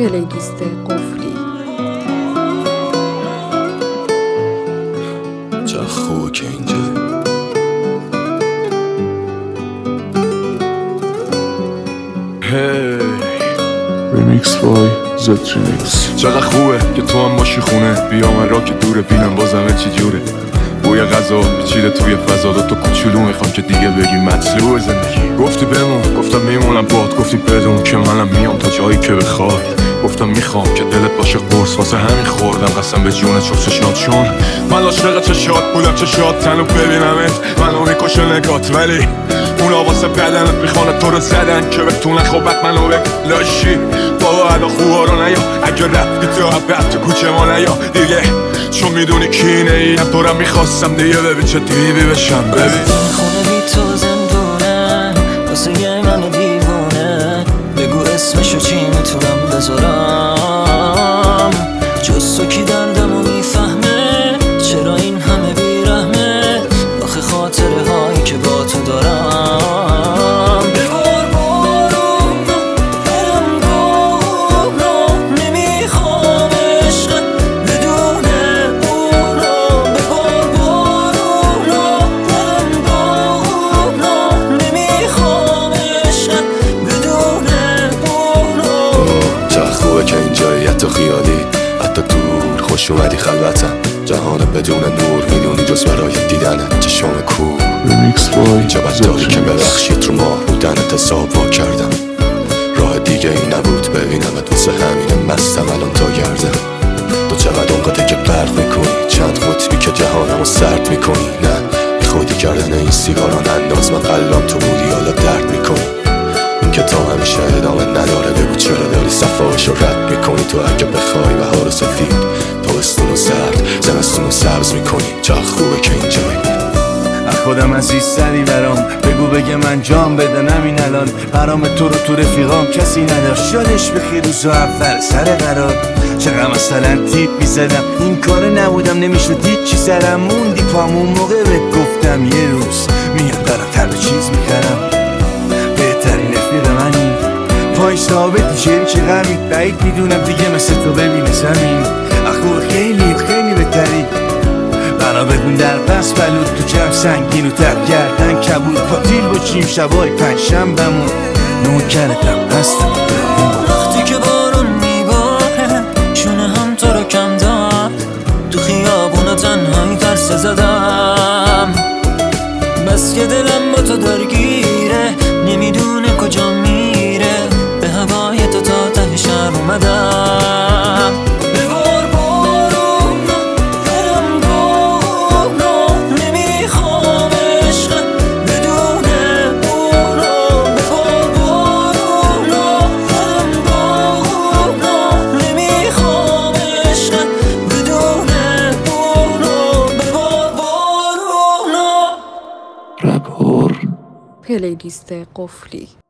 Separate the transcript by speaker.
Speaker 1: پلیلیست قفلی.
Speaker 2: چه خوبه که اینجا
Speaker 3: ریمیکس بای زد ریمیکس.
Speaker 2: چقدر خوبه که تو هم باشی خونه، بیا من را که دوره بینم بازمه چی جوره. بوی غذا پیچیده توی فضا، دو تا کوچولو میخوام که دیگه بگی مطلوب زندگی. گفتی بمون، گفتم میمونم باد، گفتی بدون که منم میام تا جایی که بخوای. گفتم میخوام که دلت باشه قرص، واسه همین خوردم قسم به جونت چشات، چون من عاشق چشات بودم، چشات تنو ببینمت منو میکشه نگات، ولی اونا واسه بدنت میخوانه تو رو زدن که بتونن خوبت منو بلاشی. بابا ادا خوبا رو نیا، اگه رفتی تو عبت تو کوچه ما نیا دیگه، چون میدونی کی اینه ای. هم دورم میخواستم دیگه ببین چه دیوی بشم. ببین
Speaker 4: خونه بی تو زندونه واسه یه من دیوونه، بگو اسمشو چی میتونم بذارم، جز تو کی دردمو میفهمه، چرا این همه بیرحمه، آخه خاطره هایی که با تو دارم. ببار بارون برم گمراه، نمیخوام عشق بدون اونو. ببار بارون برم گمراه، نمیخوام عشق بدون اونو.
Speaker 2: چقدر خوبه که اینجایی، حتی خیالی، حتی دور خوش اومدی خلوتم. جهان بدون نور میدونی جز برای دیدنت چشام کور.
Speaker 3: ریمیکس بای
Speaker 2: چه بد داری که ببخشید رو ما بودنت حساب وا کردم، راه دیگه ای نبود ببینمت، واسه همینه مستم الان تا گردم. تو چقدر اونقدر که برق میکنی، چند قطبی که جهانمو سرد میکنی. نه بی خودی کردن این سیگاران انداز، من قلبم تو بودی حالا درد میکنی. این که تا همیشه ادامه نداره، بگو چرا داری صفایشو رد میکنی. تو اگه بخوای بهار سفید، تابستون و سرد، زمستون و سبز میکنی. چقدر خوبه که اینجایی.
Speaker 5: خودم عزیز سری برام بگو بگه من جام بدن همین الان، برام تو رو تو رفیقام کسی نداشت. شادش بخیر روزا اول سر قرار، چقدر مثلا تیپ میزدم این کار نبودم، نمیشد هیچی سرم موندی پامون موقع بهت گفتم یه روز میاد برات هر چیز میکردم. بهترین رفیق منی، پای ثابتی شریک غمی، بعید میدونم دیگه مثل تو ببینه زمین. اخو خیلی خیلی بهتری، بنا بگون در بس بلود تو جمع سنگین و تر گردن کبود، پاتیل باشیم شبای پنجشنبه‌مون نوکرتم هستم.
Speaker 4: وقتی که بارون میباره شونه هم تو رو کم داد، تو خیابون تنهایی ترس زدم، بس که دلم با تو درگیره، نمیدونه کجا میره، به هوای تو تا ته شهر اومدم. ببار بارون برم گمراه، نمیخوام عشق بدون اونو. ببار بارون برم گمراه، نمیخوام عشق بدون اونو. ببار بارون.
Speaker 3: رپ هور
Speaker 1: پلیلیست قفلی.